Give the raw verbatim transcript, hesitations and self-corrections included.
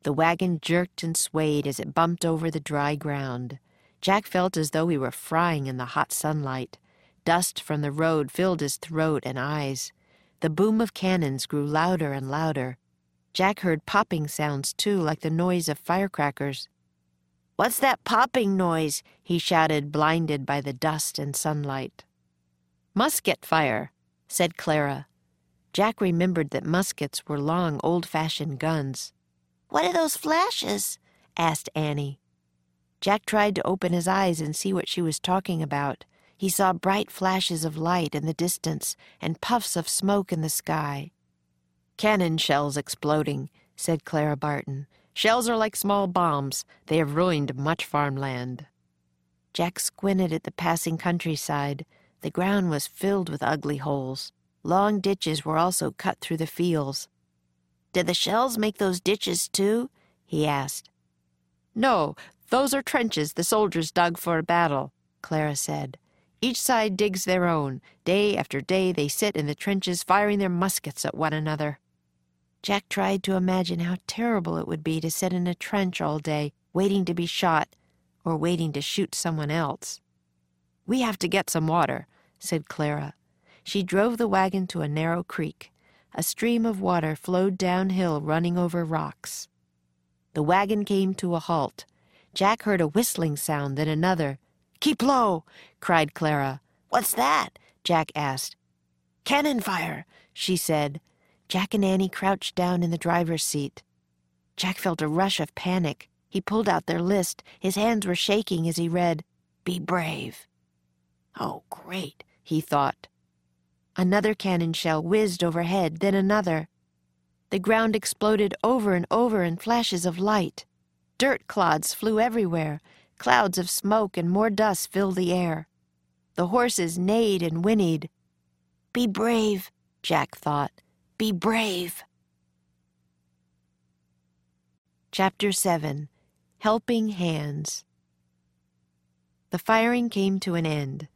The wagon jerked and swayed as it bumped over the dry ground. Jack felt as though he were frying in the hot sunlight. Dust from the road filled his throat and eyes. The boom of cannons grew louder and louder. Jack heard popping sounds, too, like the noise of firecrackers. "What's that popping noise?" he shouted, blinded by the dust and sunlight. "Musket fire," said Clara. Jack remembered that muskets were long, old-fashioned guns. "What are those flashes?" asked Annie. Jack tried to open his eyes and see what she was talking about. He saw bright flashes of light in the distance and puffs of smoke in the sky. "Cannon shells exploding," said Clara Barton. "Shells are like small bombs. They have ruined much farmland." Jack squinted at the passing countryside. The ground was filled with ugly holes. Long ditches were also cut through the fields. "Did the shells make those ditches, too?" he asked. "No, those are trenches the soldiers dug for a battle," Clara said. "Each side digs their own. Day after day they sit in the trenches firing their muskets at one another." Jack tried to imagine how terrible it would be to sit in a trench all day, waiting to be shot, or waiting to shoot someone else. "We have to get some water," said Clara. She drove the wagon to a narrow creek. A stream of water flowed downhill, running over rocks. The wagon came to a halt. Jack heard a whistling sound, then another. "Keep low!" cried Clara. "What's that?" Jack asked. "Cannon fire," she said. Jack and Annie crouched down in the driver's seat. Jack felt a rush of panic. He pulled out their list. His hands were shaking as he read, "Be brave." "Oh, great," he thought. Another cannon shell whizzed overhead, then another. The ground exploded over and over in flashes of light. Dirt clods flew everywhere. Clouds of smoke and more dust filled the air. The horses neighed and whinnied. "Be brave," Jack thought. "Be brave." Chapter seven. Helping Hands. The firing came to an end.